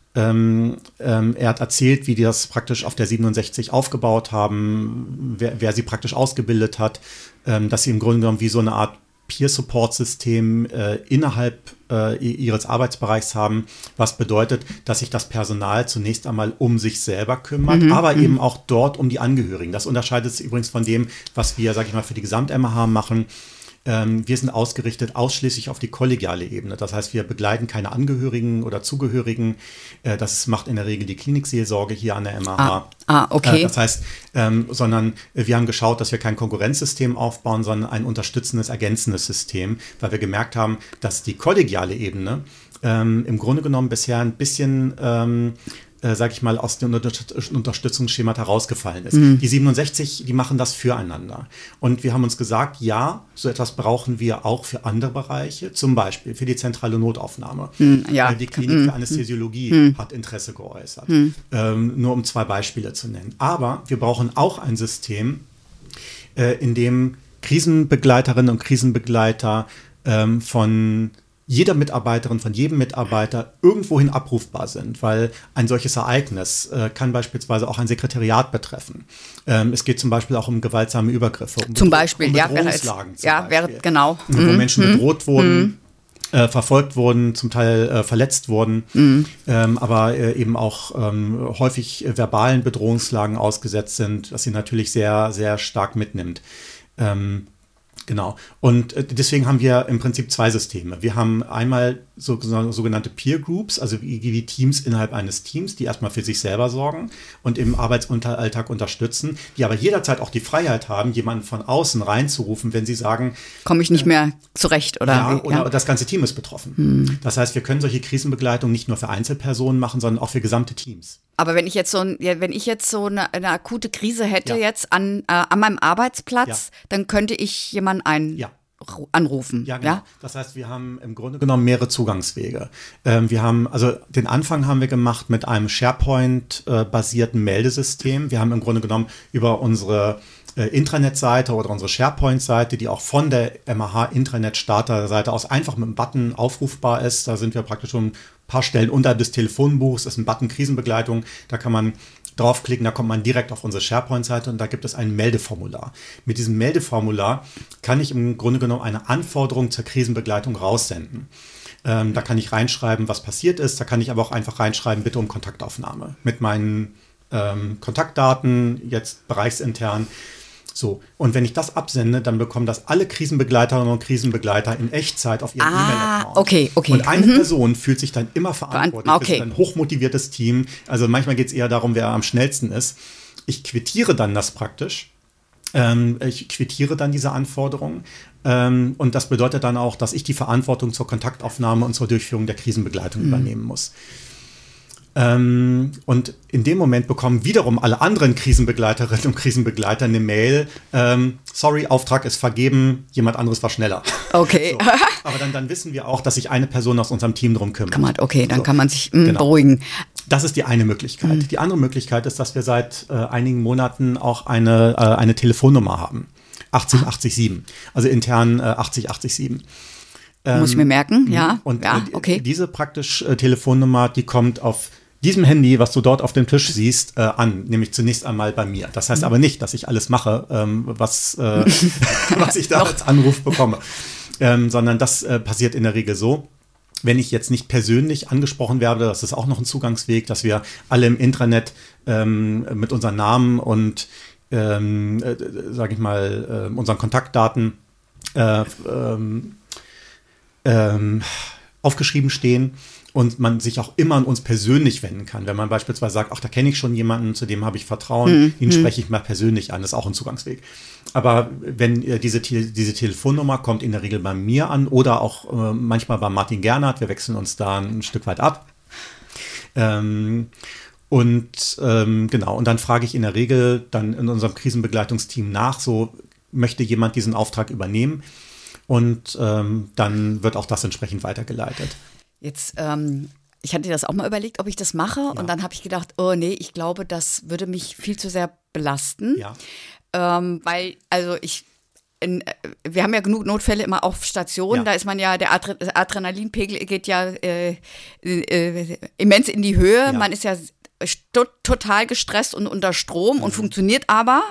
er hat erzählt, wie die das praktisch auf der 67 aufgebaut haben, wer sie praktisch ausgebildet hat, dass sie im Grunde genommen wie so eine Art Peer-Support-System innerhalb ihres Arbeitsbereichs haben, was bedeutet, dass sich das Personal zunächst einmal um sich selber kümmert, aber eben auch dort um die Angehörigen. Das unterscheidet sich übrigens von dem, was wir, sage ich mal, für die Gesamt-MH machen. Wir sind ausgerichtet ausschließlich auf die kollegiale Ebene. Das heißt, wir begleiten keine Angehörigen oder Zugehörigen. Das macht in der Regel die Klinikseelsorge hier an der MH. Okay. Das heißt, sondern wir haben geschaut, dass wir kein Konkurrenzsystem aufbauen, sondern ein unterstützendes, ergänzendes System, weil wir gemerkt haben, dass die kollegiale Ebene im Grunde genommen bisher ein bisschen sage ich mal, aus dem Unterstützungsschema herausgefallen ist. Die 67, die machen das füreinander. Und wir haben uns gesagt, ja, so etwas brauchen wir auch für andere Bereiche, zum Beispiel für die zentrale Notaufnahme. Die Klinik für Anästhesiologie hat Interesse geäußert. Nur um 2 Beispiele zu nennen. Aber wir brauchen auch ein System, in dem Krisenbegleiterinnen und Krisenbegleiter von jeder Mitarbeiterin, von jedem Mitarbeiter irgendwohin abrufbar sind, weil ein solches Ereignis kann beispielsweise auch ein Sekretariat betreffen. Es geht zum Beispiel auch um gewaltsame Übergriffe, um Bedrohungslagen genau. Wo Menschen bedroht wurden, verfolgt wurden, zum Teil verletzt wurden, aber eben auch häufig verbalen Bedrohungslagen ausgesetzt sind, was sie natürlich sehr, sehr stark mitnimmt. Genau. Und deswegen haben wir im Prinzip 2 Systeme. Wir haben einmal sogenannte Peer Groups, also wie Teams innerhalb eines Teams, die erstmal für sich selber sorgen und im Arbeitsalltag unterstützen, die aber jederzeit auch die Freiheit haben, jemanden von außen reinzurufen, wenn sie sagen, komme ich nicht mehr zurecht oder oder das ganze Team ist betroffen. Das heißt, wir können solche Krisenbegleitung nicht nur für Einzelpersonen machen, sondern auch für gesamte Teams. Aber wenn ich jetzt so eine akute Krise hätte jetzt an meinem Arbeitsplatz, dann könnte ich jemanden anrufen. Ja, genau. Ja? Das heißt, wir haben im Grunde genommen mehrere Zugangswege. Den Anfang haben wir gemacht mit einem SharePoint-basierten Meldesystem. Wir haben im Grunde genommen über unsere Intranet-Seite oder unsere SharePoint-Seite, die auch von der MH-Intranet-Starter-Seite aus einfach mit einem Button aufrufbar ist. Da sind wir praktisch schon ein paar Stellen unterhalb des Telefonbuchs. Das ist ein Button Krisenbegleitung. Da kann man draufklicken, da kommt man direkt auf unsere SharePoint-Seite und da gibt es ein Meldeformular. Mit diesem Meldeformular kann ich im Grunde genommen eine Anforderung zur Krisenbegleitung raussenden. Da kann ich reinschreiben, was passiert ist. Da kann ich aber auch einfach reinschreiben, bitte um Kontaktaufnahme mit meinen Kontaktdaten, jetzt bereichsintern. So, und wenn ich das absende, dann bekommen das alle Krisenbegleiterinnen und Krisenbegleiter in Echtzeit auf ihren E-Mail-Account. Okay. Und eine Person fühlt sich dann immer verantwortlich. Okay. Das ist ein hochmotiviertes Team. Also manchmal geht es eher darum, wer am schnellsten ist. Ich quittiere dann das praktisch. Ich quittiere dann diese Anforderungen. Und das bedeutet dann auch, dass ich die Verantwortung zur Kontaktaufnahme und zur Durchführung der Krisenbegleitung übernehmen muss. Und in dem Moment bekommen wiederum alle anderen Krisenbegleiterinnen und Krisenbegleiter eine Mail, sorry, Auftrag ist vergeben, jemand anderes war schneller. Okay. So. Aber dann wissen wir auch, dass sich eine Person aus unserem Team drum kümmert. Okay, dann so. kann man sich Genau. beruhigen. Das ist die eine Möglichkeit. Die andere Möglichkeit ist, dass wir seit einigen Monaten auch eine Telefonnummer haben. 80807. Also intern 80807. Muss ich mir merken, ja. Und okay. Diese praktisch Telefonnummer, die kommt auf diesem Handy, was du dort auf dem Tisch siehst, an, nämlich zunächst einmal bei mir. Das heißt aber nicht, dass ich alles mache, was ich da als Anruf bekomme, sondern das passiert in der Regel so. Wenn ich jetzt nicht persönlich angesprochen werde, das ist auch noch ein Zugangsweg, dass wir alle im Intranet mit unseren Namen und sage ich mal, unseren Kontaktdaten aufgeschrieben stehen und man sich auch immer an uns persönlich wenden kann. Wenn man beispielsweise sagt, ach, da kenne ich schon jemanden, zu dem habe ich Vertrauen, den spreche ich mal persönlich an, das ist auch ein Zugangsweg. Aber wenn diese Telefonnummer kommt in der Regel bei mir an oder auch manchmal bei Martin Gernert, wir wechseln uns da ein Stück weit ab. Genau, und dann frage ich in der Regel dann in unserem Krisenbegleitungsteam nach, so möchte jemand diesen Auftrag übernehmen? Und dann wird auch das entsprechend weitergeleitet. Jetzt, ich hatte das auch mal überlegt, ob ich das mache. Ja. Und dann habe ich gedacht, oh nee, ich glaube, das würde mich viel zu sehr belasten. Ja. Weil, also wir haben ja genug Notfälle immer auf Station. Ja. Da ist man ja, der Adrenalinpegel geht ja immens in die Höhe. Ja. Man ist ja total gestresst und unter Strom und funktioniert aber.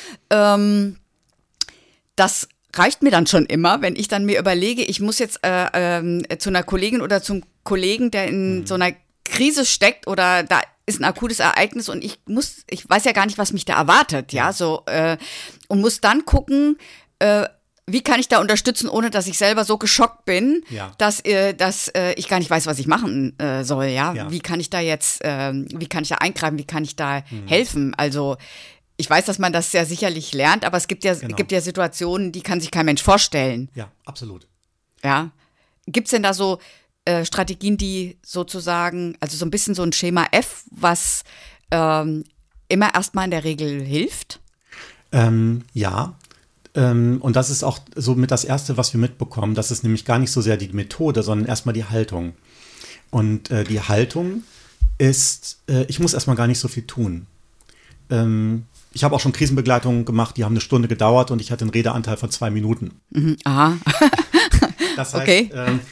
Das reicht mir dann schon immer, wenn ich dann mir überlege, ich muss jetzt zu einer Kollegin oder zum Kollegen, der in so einer Krise steckt oder da ist ein akutes Ereignis und ich weiß ja gar nicht, was mich da erwartet, ja, so und muss dann gucken, wie kann ich da unterstützen, ohne dass ich selber so geschockt bin, dass ich gar nicht weiß, was ich machen soll, ja? Wie kann ich da jetzt, wie kann ich da eingreifen, wie kann ich da helfen, also ich weiß, dass man das ja sicherlich lernt, aber es gibt ja Situationen, die kann sich kein Mensch vorstellen. Ja, absolut. Ja. Gibt es denn da so Strategien, die sozusagen, also so ein bisschen so ein Schema F, was immer erstmal in der Regel hilft? Ja. Und das ist auch so mit das Erste, was wir mitbekommen. Das ist nämlich gar nicht so sehr die Methode, sondern erstmal die Haltung. Und die Haltung ist, ich muss erstmal gar nicht so viel tun. Ich habe auch schon Krisenbegleitungen gemacht, die haben 1 Stunde gedauert und ich hatte einen Redeanteil von 2 Minuten. Aha. Das heißt,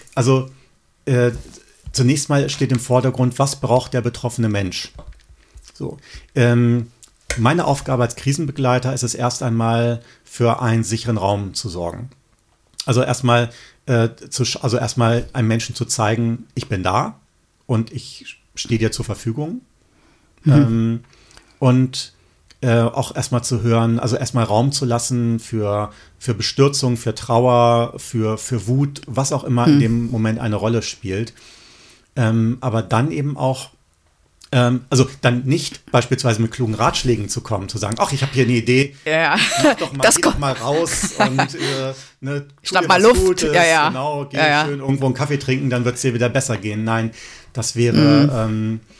zunächst mal steht im Vordergrund, was braucht der betroffene Mensch? So, meine Aufgabe als Krisenbegleiter ist es erst einmal, für einen sicheren Raum zu sorgen. Also erstmal einem Menschen zu zeigen, ich bin da und ich stehe dir zur Verfügung. Und auch erstmal zu hören, also erstmal Raum zu lassen für Bestürzung, für Trauer, für Wut, was auch immer in dem Moment eine Rolle spielt. Aber dann eben auch, also dann nicht beispielsweise mit klugen Ratschlägen zu kommen, zu sagen, ach, ich habe hier eine Idee, geh doch mal raus und schnapp mal Luft. Gutes, genau, geh schön irgendwo einen Kaffee trinken, dann wird es dir wieder besser gehen. Nein, das wäre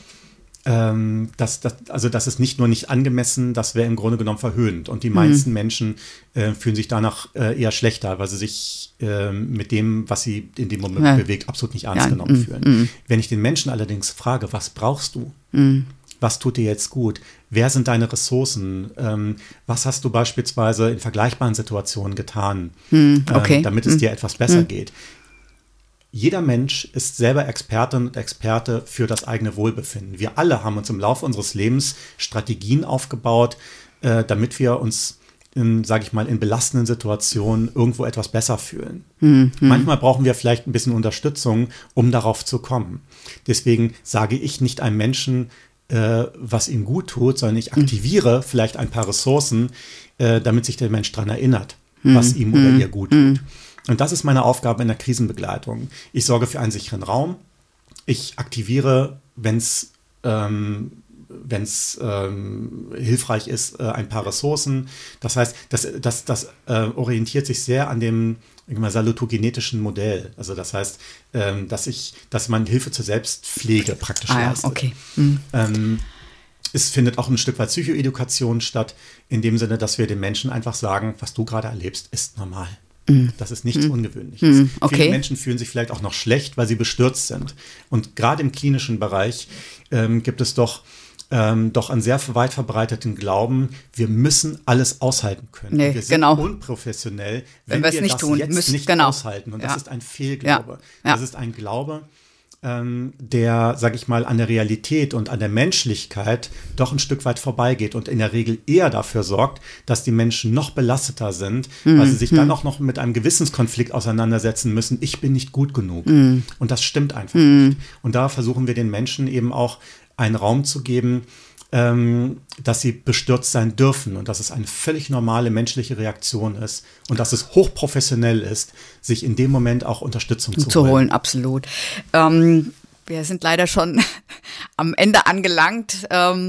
das ist nicht nur nicht angemessen, das wäre im Grunde genommen verhöhnend. Und die meisten Menschen fühlen sich danach eher schlechter, weil sie sich mit dem, was sie in dem Moment bewegt, absolut nicht ernst genommen fühlen. Wenn ich den Menschen allerdings frage, was brauchst du? Was tut dir jetzt gut? Wer sind deine Ressourcen? Was hast du beispielsweise in vergleichbaren Situationen getan, damit es dir etwas besser geht? jeder Mensch ist selber Expertin und Experte für das eigene Wohlbefinden. Wir alle haben uns im Laufe unseres Lebens Strategien aufgebaut, damit wir uns in belastenden Situationen irgendwo etwas besser fühlen. Manchmal brauchen wir vielleicht ein bisschen Unterstützung, um darauf zu kommen. Deswegen sage ich nicht einem Menschen, was ihm gut tut, sondern ich aktiviere vielleicht ein paar Ressourcen, damit sich der Mensch daran erinnert, was ihm oder ihr gut tut. Und das ist meine Aufgabe in der Krisenbegleitung. Ich sorge für einen sicheren Raum. Ich aktiviere, wenn es hilfreich ist, ein paar Ressourcen. Das heißt, das orientiert sich sehr an dem salutogenetischen Modell. Also das heißt, dass man Hilfe zur Selbstpflege praktisch leistet. Okay. Es findet auch ein Stück weit Psychoedukation statt, in dem Sinne, dass wir den Menschen einfach sagen, was du gerade erlebst, ist normal. Das ist nichts Ungewöhnliches. Okay. Viele Menschen fühlen sich vielleicht auch noch schlecht, weil sie bestürzt sind. Und gerade im klinischen Bereich gibt es doch einen sehr weit verbreiteten Glauben, wir müssen alles aushalten können. Nee, wir sind unprofessionell, wenn wir es nicht tun, nicht aushalten. Und das ist ein Fehlglaube. Ja. Das ist ein Glaube, der, sag ich mal, an der Realität und an der Menschlichkeit doch ein Stück weit vorbeigeht und in der Regel eher dafür sorgt, dass die Menschen noch belasteter sind, weil sie sich dann auch noch mit einem Gewissenskonflikt auseinandersetzen müssen, ich bin nicht gut genug. Und das stimmt einfach nicht. Und da versuchen wir den Menschen eben auch einen Raum zu geben, dass sie bestürzt sein dürfen und dass es eine völlig normale menschliche Reaktion ist und dass es hochprofessionell ist, sich in dem Moment auch Unterstützung zu holen. Absolut. Wir sind leider schon am Ende angelangt.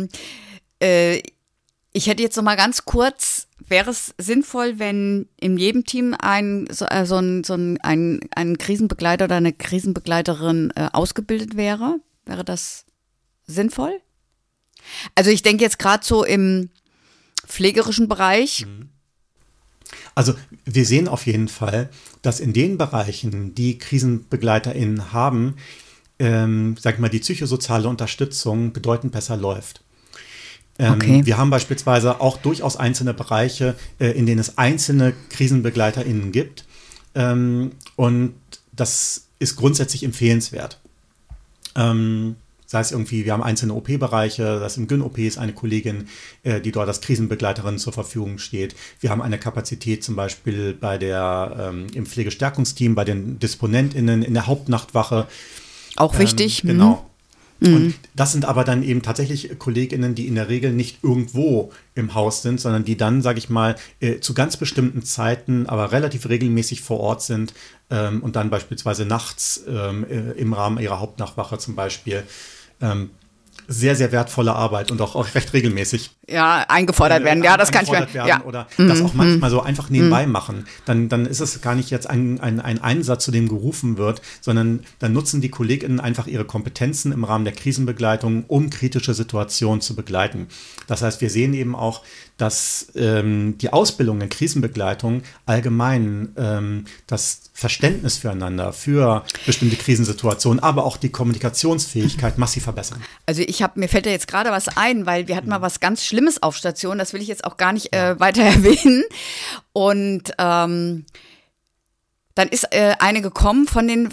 Ich hätte jetzt noch mal ganz kurz, wäre es sinnvoll, wenn in jedem Team ein Krisenbegleiter oder eine Krisenbegleiterin ausgebildet wäre? Wäre das sinnvoll? Also ich denke jetzt gerade so im pflegerischen Bereich. Also wir sehen auf jeden Fall, dass in den Bereichen, die KrisenbegleiterInnen haben, die psychosoziale Unterstützung bedeutend besser läuft. Okay. Wir haben beispielsweise auch durchaus einzelne Bereiche, in denen es einzelne KrisenbegleiterInnen gibt. Und das ist grundsätzlich empfehlenswert. Sei es irgendwie, wir haben einzelne OP-Bereiche, das im Gyn-OP ist eine Kollegin, die dort als Krisenbegleiterin zur Verfügung steht. Wir haben eine Kapazität zum Beispiel im Pflegestärkungsteam, bei den DisponentInnen, in der Hauptnachtwache. Auch wichtig. Genau. Und das sind aber dann eben tatsächlich KollegInnen, die in der Regel nicht irgendwo im Haus sind, sondern die dann, sage ich mal, zu ganz bestimmten Zeiten, aber relativ regelmäßig vor Ort sind und dann beispielsweise nachts im Rahmen ihrer Hauptnachtwache zum Beispiel sehr, sehr wertvolle Arbeit und auch recht regelmäßig. Ja, eingefordert werden. Ja, das kann ich mir. Ja. Oder das auch manchmal so einfach nebenbei machen. Dann ist es gar nicht jetzt ein Einsatz, zu dem gerufen wird, sondern dann nutzen die KollegInnen einfach ihre Kompetenzen im Rahmen der Krisenbegleitung, um kritische Situationen zu begleiten. Das heißt, wir sehen eben auch, dass die Ausbildung in Krisenbegleitung allgemein das Verständnis füreinander, für bestimmte Krisensituationen, aber auch die Kommunikationsfähigkeit massiv verbessern. Also mir fällt da jetzt gerade was ein, weil wir hatten mal was ganz Schlimmes auf Station, das will ich jetzt auch gar nicht weiter erwähnen. Und dann ist eine gekommen von dem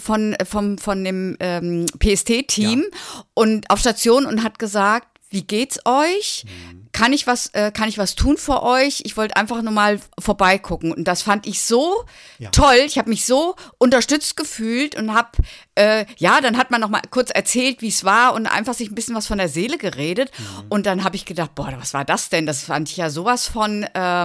PST-Team und auf Station und hat gesagt, wie geht's euch? Kann ich was tun für euch? Ich wollte einfach nur mal vorbeigucken. Und das fand ich so toll. Ich habe mich so unterstützt gefühlt und habe, dann hat man noch mal kurz erzählt, wie es war und einfach sich ein bisschen was von der Seele geredet. Und dann habe ich gedacht, boah, was war das denn? Das fand ich ja sowas von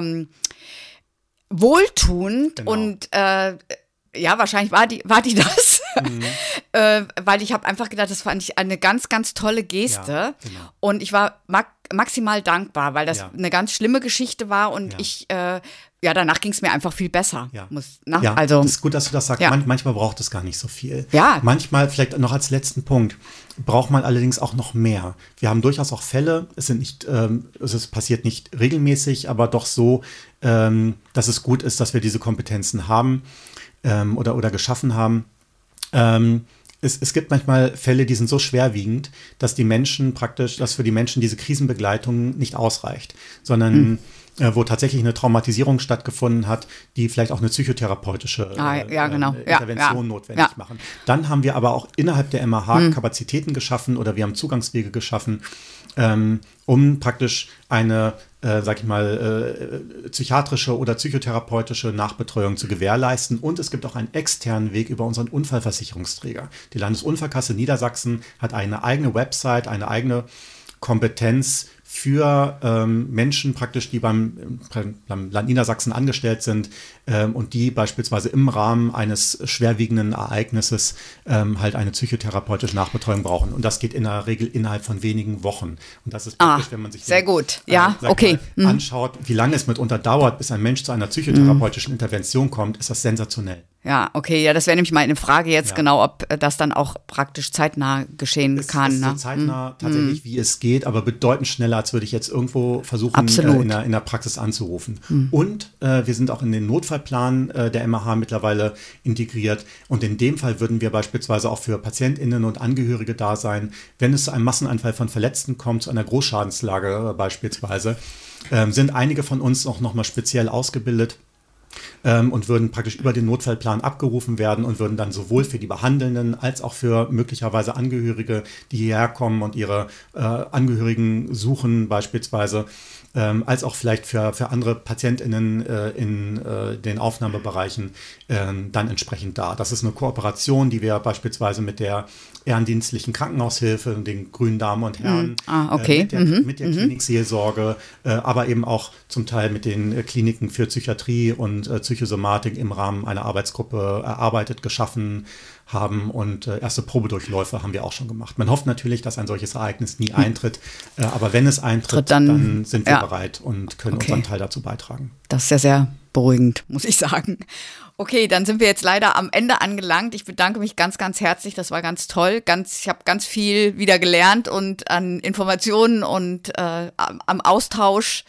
wohltuend. Genau. Und wahrscheinlich war die das. Weil ich habe einfach gedacht, das fand ich eine ganz, ganz tolle Geste. Ja, genau. Und ich war maximal dankbar, weil das eine ganz schlimme Geschichte war und ich, danach ging es mir einfach viel besser. Ja. Also, das ist gut, dass du das sagst. Ja. Manchmal braucht es gar nicht so viel. Ja. Manchmal, vielleicht noch als letzten Punkt, braucht man allerdings auch noch mehr. Wir haben durchaus auch Fälle, es passiert nicht regelmäßig, aber doch so, dass es gut ist, dass wir diese Kompetenzen haben oder geschaffen haben. Es gibt manchmal Fälle, die sind so schwerwiegend, dass für die Menschen diese Krisenbegleitung nicht ausreicht, sondern wo tatsächlich eine Traumatisierung stattgefunden hat, die vielleicht auch eine psychotherapeutische Intervention notwendig machen. Dann haben wir aber auch innerhalb der MAH Kapazitäten geschaffen oder wir haben Zugangswege geschaffen, um praktisch eine, psychiatrische oder psychotherapeutische Nachbetreuung zu gewährleisten. Und es gibt auch einen externen Weg über unseren Unfallversicherungsträger. Die Landesunfallkasse Niedersachsen hat eine eigene Website, eine eigene Kompetenz für Menschen praktisch, die beim Land Niedersachsen angestellt sind und die beispielsweise im Rahmen eines schwerwiegenden Ereignisses halt eine psychotherapeutische Nachbetreuung brauchen. Und das geht in der Regel innerhalb von wenigen Wochen. Und das ist praktisch, wenn man sich anschaut, wie lange es mitunter dauert, bis ein Mensch zu einer psychotherapeutischen Intervention kommt, ist das sensationell. Ja, okay, ja, das wäre nämlich meine Frage jetzt genau, ob das dann auch praktisch zeitnah geschehen kann. Es ist so zeitnah tatsächlich, wie es geht, aber bedeutend schneller, als würde ich jetzt irgendwo versuchen, in der Praxis anzurufen. Und wir sind auch in den Notfallplan der MAH mittlerweile integriert. Und in dem Fall würden wir beispielsweise auch für PatientInnen und Angehörige da sein, wenn es zu einem Massenanfall von Verletzten kommt, zu einer Großschadenslage beispielsweise, sind einige von uns auch nochmal speziell ausgebildet, und würden praktisch über den Notfallplan abgerufen werden und würden dann sowohl für die Behandelnden als auch für möglicherweise Angehörige, die hierher kommen und ihre Angehörigen suchen beispielsweise, als auch vielleicht für andere PatientInnen in den Aufnahmebereichen dann entsprechend da. Das ist eine Kooperation, die wir beispielsweise mit der ehrendienstlichen Krankenhaushilfe und den grünen Damen und Herren mit der Klinikseelsorge, aber eben auch zum Teil mit den Kliniken für Psychiatrie und Psychosomatik im Rahmen einer Arbeitsgruppe erarbeitet, geschaffen haben und erste Probedurchläufe haben wir auch schon gemacht. Man hofft natürlich, dass ein solches Ereignis nie eintritt, aber wenn es eintritt, dann sind wir bereit und können unseren Teil dazu beitragen. Das ist ja sehr beruhigend, muss ich sagen. Okay, dann sind wir jetzt leider am Ende angelangt. Ich bedanke mich ganz, ganz herzlich. Das war ganz toll. Ich habe ganz viel wieder gelernt und an Informationen und am Austausch.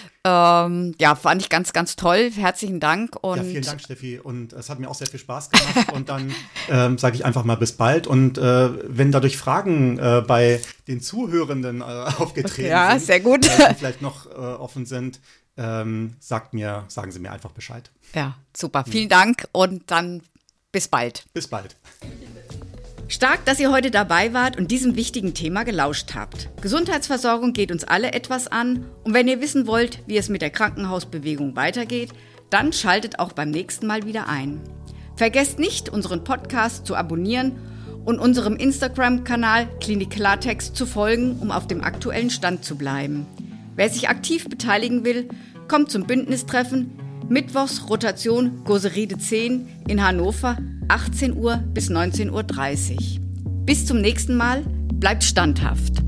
Fand ich ganz, ganz toll. Herzlichen Dank. Und vielen Dank, Steffi. Und es hat mir auch sehr viel Spaß gemacht. Und dann sage ich einfach mal bis bald. Und wenn dadurch Fragen bei den Zuhörenden aufgetreten sind, sehr gut. Die vielleicht noch offen sind, sagen Sie mir einfach Bescheid. Ja, super. Vielen Dank und dann bis bald. Bis bald. Stark, dass ihr heute dabei wart und diesem wichtigen Thema gelauscht habt. Gesundheitsversorgung geht uns alle etwas an und wenn ihr wissen wollt, wie es mit der Krankenhausbewegung weitergeht, dann schaltet auch beim nächsten Mal wieder ein. Vergesst nicht, unseren Podcast zu abonnieren und unserem Instagram-Kanal Klinik Klartext zu folgen, um auf dem aktuellen Stand zu bleiben. Wer sich aktiv beteiligen will, kommt zum Bündnistreffen Mittwochs Rotation Goseride 10 in Hannover, 18 Uhr bis 19.30 Uhr. Bis zum nächsten Mal, bleibt standhaft.